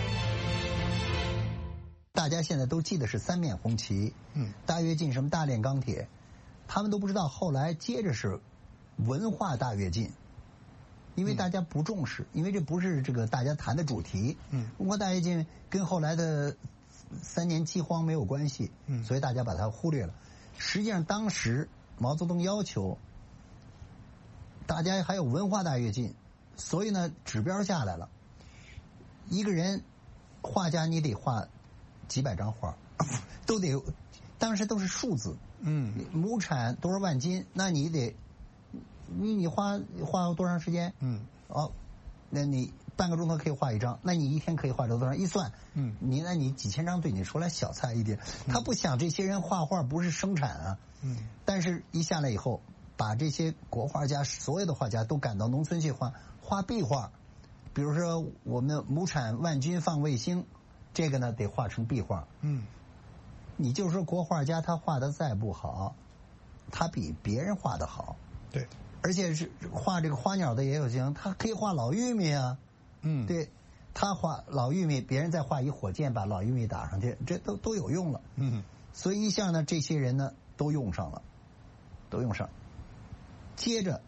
大家现在都记得是三面红旗，嗯，大跃进什么大炼钢铁，他们都不知道后来接着是文化大跃进，因为大家不重视，因为这不是这个大家谈的主题。嗯，文化大跃进跟后来的三年饥荒没有关系，嗯，所以大家把它忽略了。 实际上当时毛泽东要求大家还有文化大跃进，所以呢指标下来了，一个人画家你得画几百张画，都得当时都是数字， 嗯， 亩产多少万斤，那你得你你花花多长时间？ 嗯， 哦，那你半个钟头可以画一张，那你一天可以画多少？一算， 嗯， 你那你几千张对你说来小菜一碟，他不想这些人画画不是生产啊， 嗯， 但是一下来以后，把这些国画家所有的画家都赶到农村去画画壁画，比如说我们亩产万钧放卫星，这个呢得画成壁画， 嗯， 你就说国画家他画的再不好，他比别人画的好， 对， 而且是画这个花鸟的也有行，他可以画老玉米啊。 嗯， 对，他画老玉米，别人再画一火箭把老玉米打上去，这都都有用了。 嗯， 所以一下呢，这些人呢都用上了，都用上。接着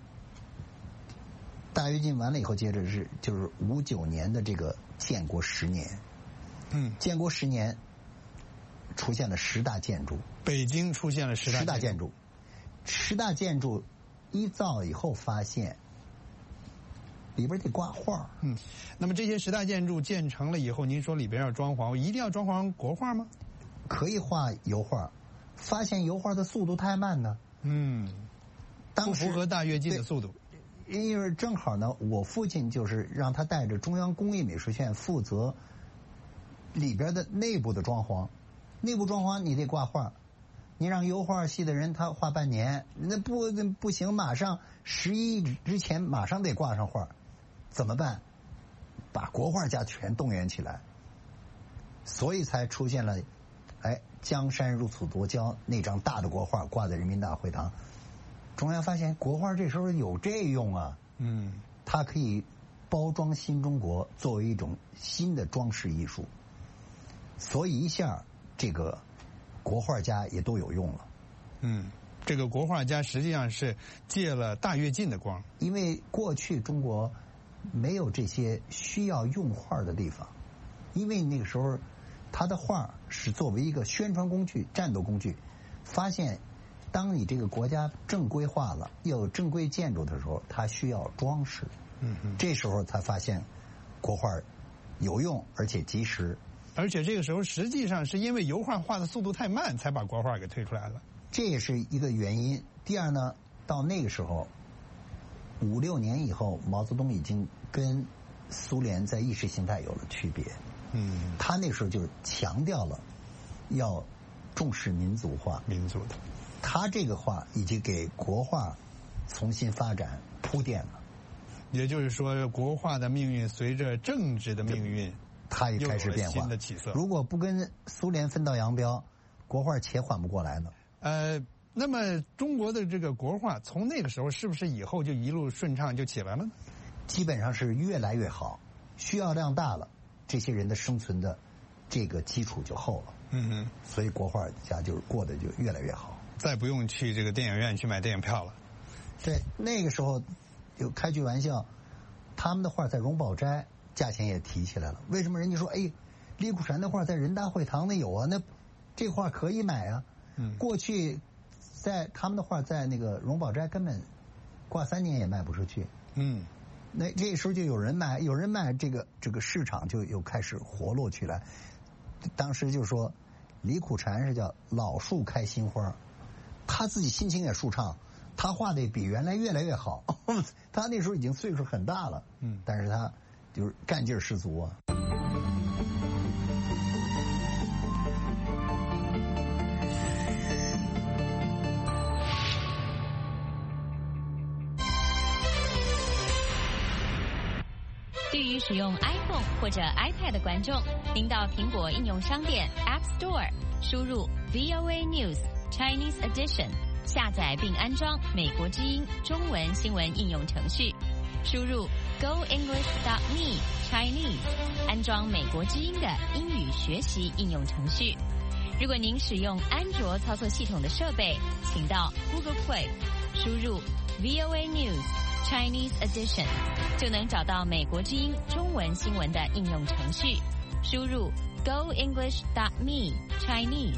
大跃进完了以后，接着是就是五九年的这个建国十年。 嗯， 建国十年出现了十大建筑， 北京出现了十大十大建筑，十大建筑一造以后发现。里边得挂画， 嗯，那么这些十大建筑建成了以后，您说里边要装潢，一定要装潢国画吗？ 可以画油画，发现油画的速度太慢呢， 嗯，不符合大跃进的速度。 因为正好呢，我父亲就是让他带着中央工艺美术学院负责里边的内部的装潢，内部装潢你得挂画，你让油画系的人他画半年，那不那不行，马上十一之前马上得挂上画。怎么办？把国画家全动员起来，所以才出现了，哎，江山如此多娇那张大的国画挂在人民大会堂。中央发现国画这时候有这用啊， 嗯， 它可以包装新中国，作为一种新的装饰艺术，所以一下这个国画家也都有用了。 嗯，这个国画家实际上是借了大跃进的光， 因为过去中国没有这些需要用画的地方，因为那个时候他的画是作为一个宣传工具、战斗工具。发现，当你这个国家正规化了，又有正规建筑的时候，它需要装饰。 嗯嗯， 这时候才发现国画有用而且及时。 而且这个时候实际上是因为油画画的速度太慢，才把国画给推出来了。 这也是一个原因。第二呢，到那个时候。五六年以后，毛泽东已经跟苏联在意识形态有了区别。 嗯， 他那时候就是强调了要重视民族化， 民族的。 他这个话已经给国画重新发展铺垫了。 也就是说，国画的命运随着政治的命运， 它也开始变化， 新的起色。 如果不跟苏联分道扬镳，国画且缓不过来呢。 呃。那么中国的这个国画从那个时候是不是以后就一路顺畅就起来了呢？ 基本上是越来越好，需要量大了，这些人的生存的这个基础就厚了。 嗯哼， 所以国画家就是过得就越来越好， 再不用去这个电影院去买电影票了。 对，那个时候有开句玩笑，他们的画在荣宝斋价钱也提起来了。为什么人家说哎，李苦禅的画在人大会堂那有啊？那这画可以买啊。 嗯，过去。在他们的画在那个荣宝斋根本挂三年也卖不出去。 嗯， 那这时候就有人买，有人买，这个这个市场就又开始活络起来。当时就说李苦禅是叫老树开新花，他自己心情也舒畅，他画的比原来越来越好。他那时候已经岁数很大了， 嗯， 但是他就是干劲十足啊。 对于使用 iPhone 或者 iPad 的观众，您到苹果应用商店 App Store 输入 V O A News Chinese Edition， 下载并安装美国之音中文新闻应用程序，输入 Go English dot me Chinese， 安装美国之音的英语学习应用程序。如果您使用安卓操作系统的设备，请到 Google Play 输入 V O A News Chinese Edition， 就能找到美国之音中文新闻的应用程序，输入 Go English dot me Chinese，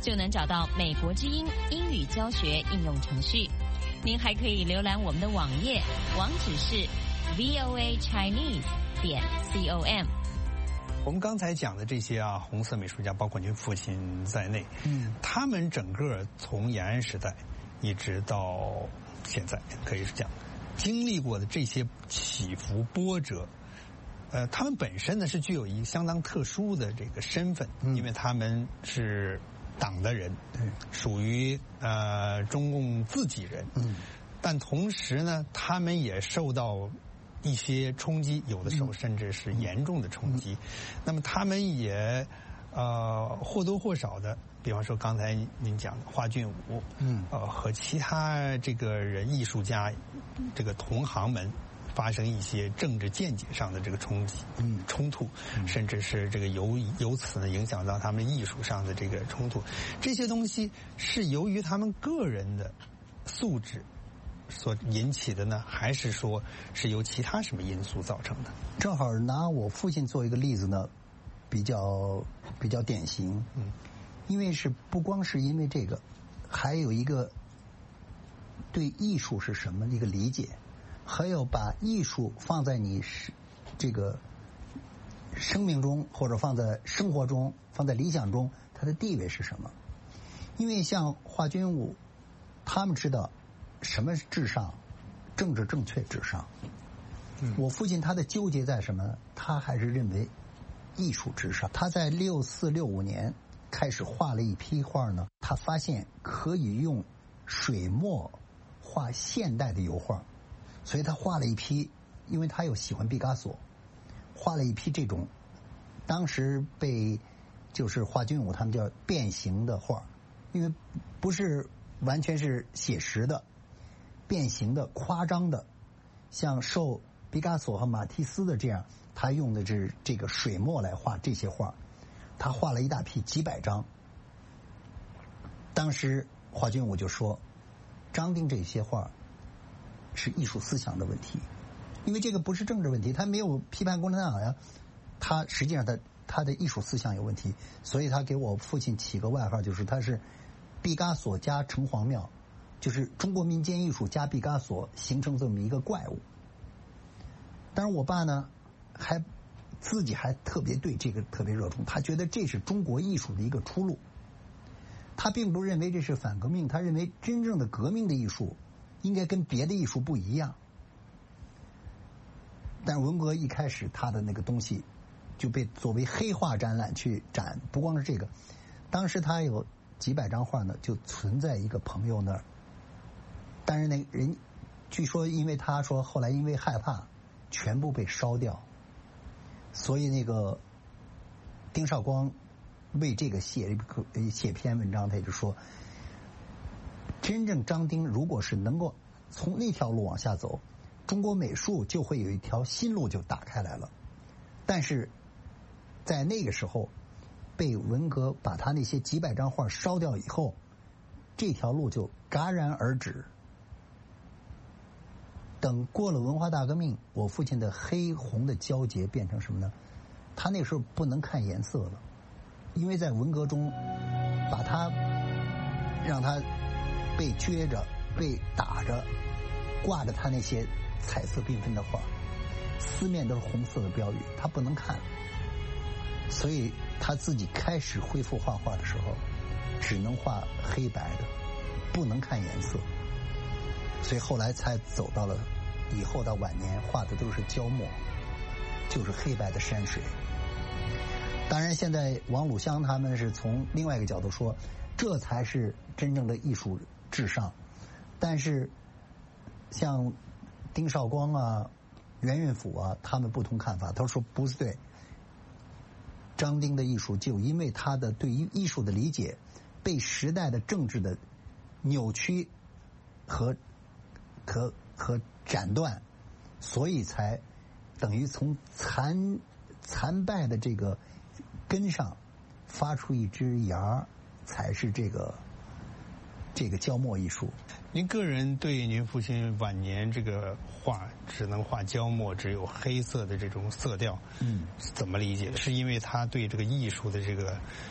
就能找到美国之音英语教学应用程序。您还可以浏览我们的网页，网址是 v o a chinese 点 com。 我们刚才讲的这些啊，红色美术家，包括您父亲在内，嗯，他们整个从延安时代一直到现在，可以是讲经历过的这些起伏波折，呃，他们本身呢是具有一个相当特殊的这个身份，嗯、因为他们是党的人，嗯、属于呃中共自己人，嗯，但同时呢，他们也受到一些冲击，有的时候甚至是严重的冲击。嗯、那么他们也呃或多或少的，比方说刚才您讲的华俊武，嗯，呃和其他这个人艺术家这个同行们发生一些政治见解上的这个冲击、嗯、冲突，嗯、甚至是这个由由此呢影响到他们艺术上的这个冲突。这些东西是由于他们个人的素质所引起的呢，还是说是由其他什么因素造成的？ 正好拿我父亲做一个例子呢，比较比较典型。嗯，因为是不光是因为这个，还有一个对艺术是什么一个理解，还有把艺术放在你是这个生命中，或者放在生活中，放在理想中，它的地位是什么？因为像华君武，他们知道什么至上，政治正确至上。嗯、我父亲他的纠结在什么呢？他还是认为艺术至上。他在六四六五年开始画了一批画呢，他发现可以用水墨画现代的油画，所以他画了一批，因为他又喜欢毕加索，画了一批这种当时被就是华君武他们叫变形的画，因为不是完全是写实的，变形的、夸张的，像受毕加索和马蒂斯的这样，他用的是这个水墨来画这些画，他画了一大批几百张。当时华君武就说，张丁这些画是艺术思想的问题，因为这个不是政治问题，他没有批判共产党呀，他实际上他他的艺术思想有问题，所以他给我父亲起个外号，就是他是毕加索加城隍庙，就是中国民间艺术加毕加索形成这么一个怪物。但是我爸呢，还自己还特别对这个特别热衷，他觉得这是中国艺术的一个出路。他并不认为这是反革命，他认为真正的革命的艺术应该跟别的艺术不一样。但是文革一开始，他的那个东西就被作为黑画展览去展，不光是这个，当时他有几百张画呢，就存在一个朋友那儿。但是那人据说，因为他说后来因为害怕，全部被烧掉。所以那个丁绍光为这个写了一写篇文章，他就说，真正张丁如果是能够从那条路往下走，中国美术就会有一条新路就打开来了。但是在那个时候，被文革把他那些几百张画烧掉以后，这条路就戛然而止。等过了文化大革命，我父亲的黑红的交结变成什么呢？他那时候不能看颜色了，因为在文革中把他让他被撅着、被打着，挂着他那些彩色缤纷的画，四面都是红色的标语，他不能看。所以他自己开始恢复画画的时候，只能画黑白的，不能看颜色。所以后来才走到了以后到晚年画的都是焦墨，就是黑白的山水。当然现在王鲁湘他们是从另外一个角度说，这才是真正的艺术至上。但是像丁绍光啊、袁运甫啊，他们不同看法，他说不是对。张丁的艺术就因为他的对于艺术的理解被时代的政治的扭曲和和和斩断，所以才等于从残残败的这个根上发出一枝芽，才是这个这个焦墨艺术。 您个人对您父亲晚年这个画只能画焦墨，只有黑色的这种色调，嗯，怎么理解？是因为他对这个艺术的这个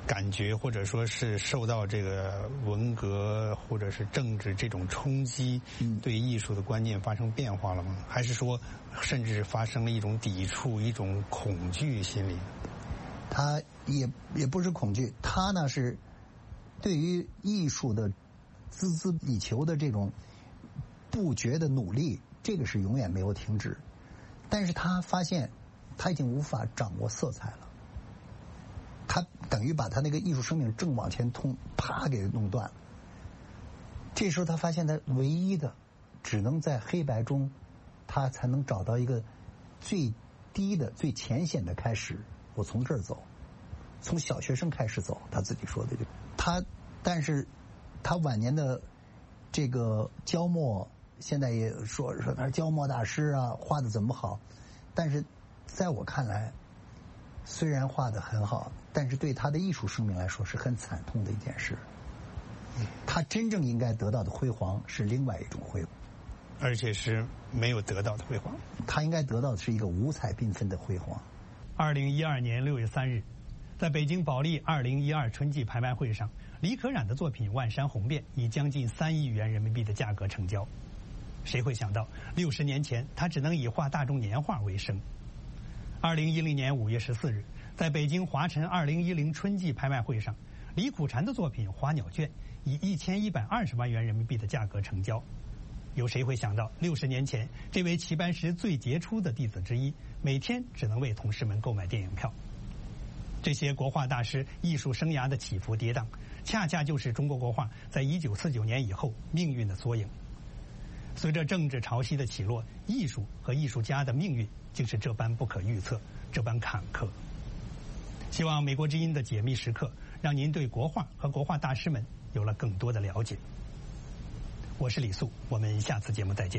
感觉，或者说是受到这个文革或者是政治这种冲击，对艺术的观念发生变化了吗？还是说，甚至发生了一种抵触、一种恐惧心理？ 他也也不是恐惧，他呢是对于艺术的孜孜以求的这种不绝的努力，这个是永远没有停止。但是他发现他已经无法掌握色彩了，他等于把他那个艺术生命正往前通，啪给弄断了。这时候他发现他唯一的只能在黑白中，他才能找到一个最低的、最浅显的开始。我从这儿走，从小学生开始走，他自己说的。他，但是他晚年的这个焦墨，现在也说说他是焦墨大师啊，画的怎么好？但是在我看来，虽然画的很好，但是对他的艺术生命来说是很惨痛的一件事。他真正应该得到的辉煌是另外一种辉煌， 而且是没有得到的辉煌。 他应该得到的是一个五彩缤纷的辉煌。 二零一二年六月三日，在北京保利二零一二春季拍卖会上，李可染的作品《万山红遍》以将近三亿元人民币的价格成交。谁会想到，六十年前他只能以画大众年画为生。二零一零年五月十四日，在北京华晨二零一零春季拍卖会上，李苦禅的作品《花鸟卷》以一千一百二十万元人民币的价格成交。有谁会想到，六十年前，这位齐白石最杰出的弟子之一，每天只能为同事们购买电影票。这些国画大师艺术生涯的起伏跌宕，恰恰就是中国国画在一九四九年以后命运的缩影。随着政治潮汐的起落，艺术和艺术家的命运竟是这般不可预测，这般坎坷。希望美国之音的解密时刻，让您对国画和国画大师们有了更多的了解。我是李素，我们下次节目再见。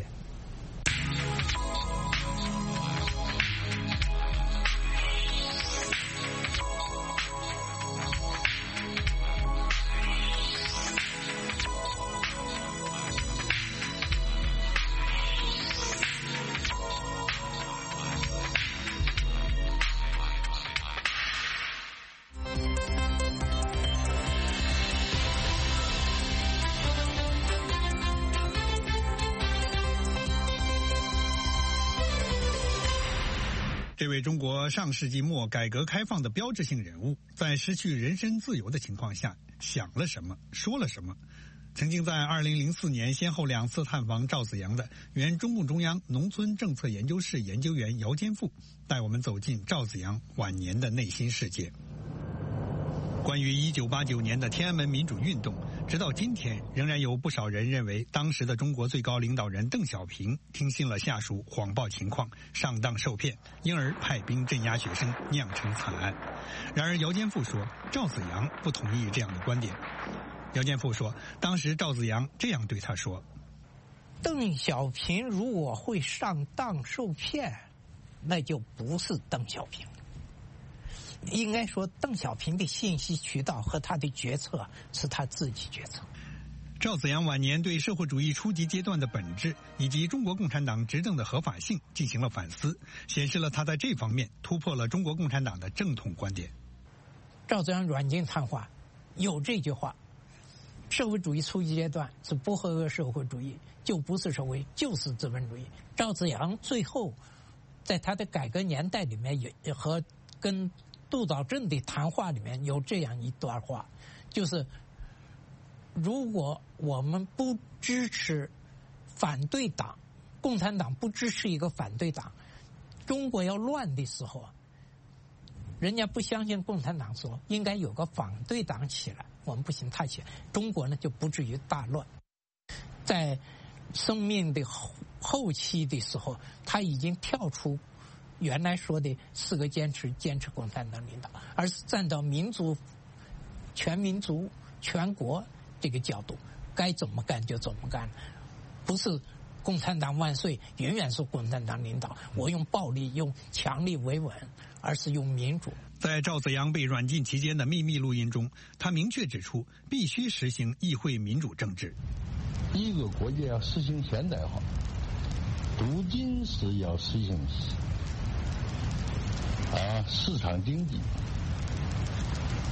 这位中国上世纪末改革开放的标志性人物，在失去人身自由的情况下，想了什么，说了什么？曾经在二零零四年先后两次探访赵紫阳的原中共中央农村政策研究室研究员姚坚富，带我们走进赵紫阳晚年的内心世界。关于一九八九年的天安门民主运动，直到今天仍然有不少人认为，当时的中国最高领导人邓小平听信了下属谎报情况，上当受骗，因而派兵镇压学生，酿成惨案。然而姚坚富说，赵紫阳不同意这样的观点。姚坚富说，当时赵紫阳这样对他说： 邓小平如果会上当受骗，那就不是邓小平。应该说，邓小平的信息渠道和他的决策是他自己决策。 赵紫阳晚年对社会主义初级阶段的本质以及中国共产党执政的合法性进行了反思，显示了他在这方面突破了中国共产党的正统观点。 赵紫阳软禁谈话有这句话：社会主义初级阶段是不合格社会主义，就不是社会，就是资本主义。赵紫阳最后在他的改革年代里面也和跟杜导正的谈话里面有这样一段话，就是如果我们不支持反对党，共产党不支持一个反对党，中国要乱的时候，人家不相信共产党说应该有个反对党起来，我们不行，他起来，中国呢就不至于大乱。在生命的后后期的时候，他已经跳出原来说的四个坚持，坚持共产党领导，而是站到民族、全民族、全国这个角度，该怎么干就怎么干，不是共产党万岁，永远是共产党领导，我用暴力、用强力维稳，而是用民主。 在赵紫阳被软禁期间的秘密录音中，他明确指出，必须实行议会民主政治。 一个国家要实行现代化，不仅是要实行啊市场经济，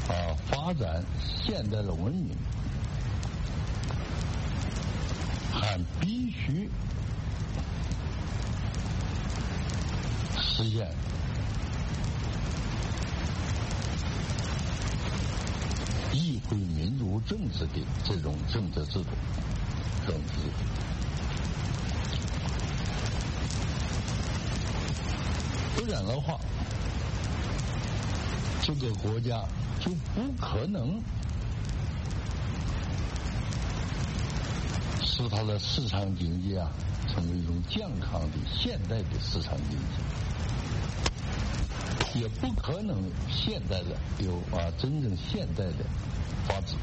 啊发展现代的文明，还必须实现议会民主政治的这种政治制度，政治制度。不然的话，这个国家就不可能使它的市场经济啊成为一种健康的现代的市场经济，也不可能现代的有啊真正现代的法治，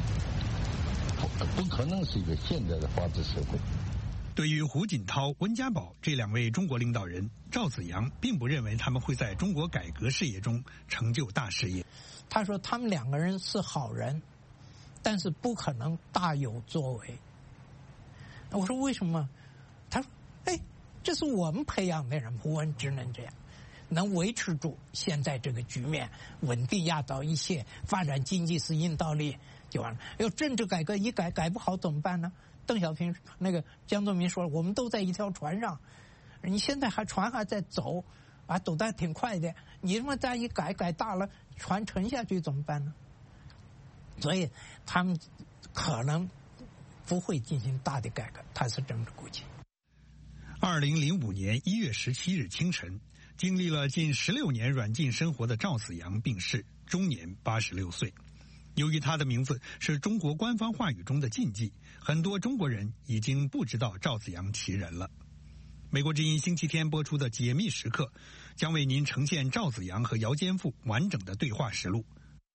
不可能是一个现代的法治社会。 对于胡锦涛、温家宝这两位中国领导人，赵紫阳并不认为他们会在中国改革事业中成就大事业。 他说他们两个人是好人，但是不可能大有作为。我说为什么？他说：“哎，这是我们培养的人，我们只能这样，能维持住现在这个局面，稳定压倒一切，发展经济是硬道理就完了。要政治改革一改改不好怎么办呢？”邓小平那个江泽民说了，我们都在一条船上，你现在还船还在走，啊，走得挺快的，你他妈再一改改大了，船沉下去怎么办呢？所以他们可能不会进行大的改革，他是这么估计。 二零零五年一月十七日清晨，经历了近十六年软禁生活的赵紫阳病逝，终年八十六岁。由于他的名字是中国官方话语中的禁忌，很多中国人已经不知道赵紫阳其人了。美国之音星期天播出的解密时刻，将为您呈现赵紫阳和姚坚富完整的对话实录。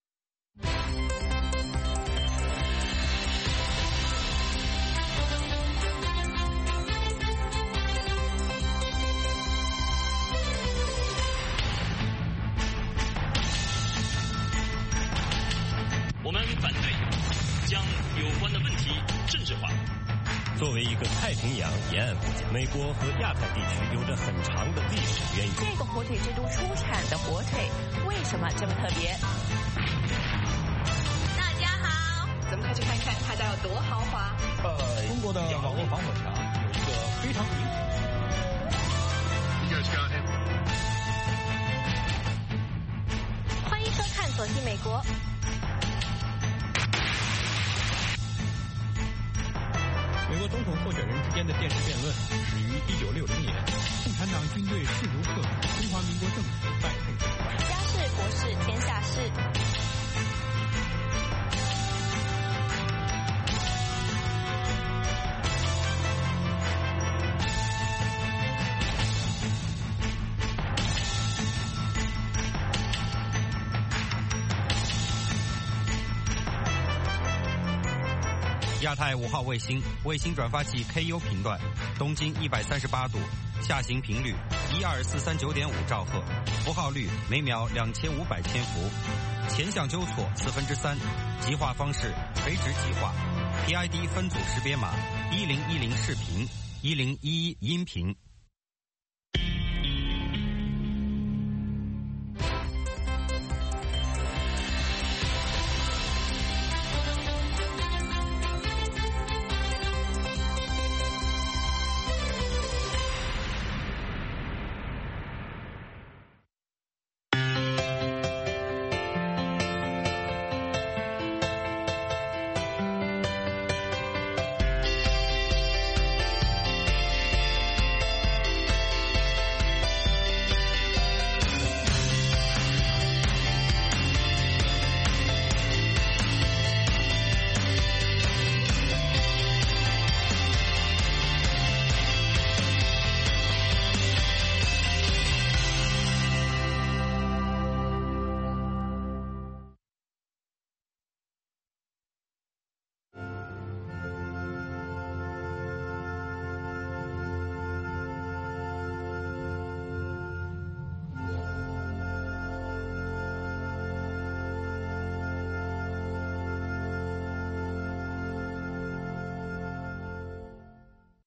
我们反对将有关的问题政治化。作为一个太平洋沿岸国家，美国和亚太地区有着很长的历史渊源。 这个火腿之都出产的火腿为什么这么特别？大家好，咱们快去看看它家有多豪华。 呃，中国的网络防火墙有一个非常明显。 欢迎收看《走进美国》。 美国总统候选人之间的电视辩论始于一九六零年， 共产党军队势如破竹，中华民国政府败退失败。 家事国事天下事。 亚太五号卫星卫星转发器 K U 频段，东经一百三十八度，下行频率一二四三九点五兆赫，符号率每秒两千五百千伏，前向纠错四分之三，极化方式垂直极化 ，P I D 分组识别码一零一零视频，一零一一音频。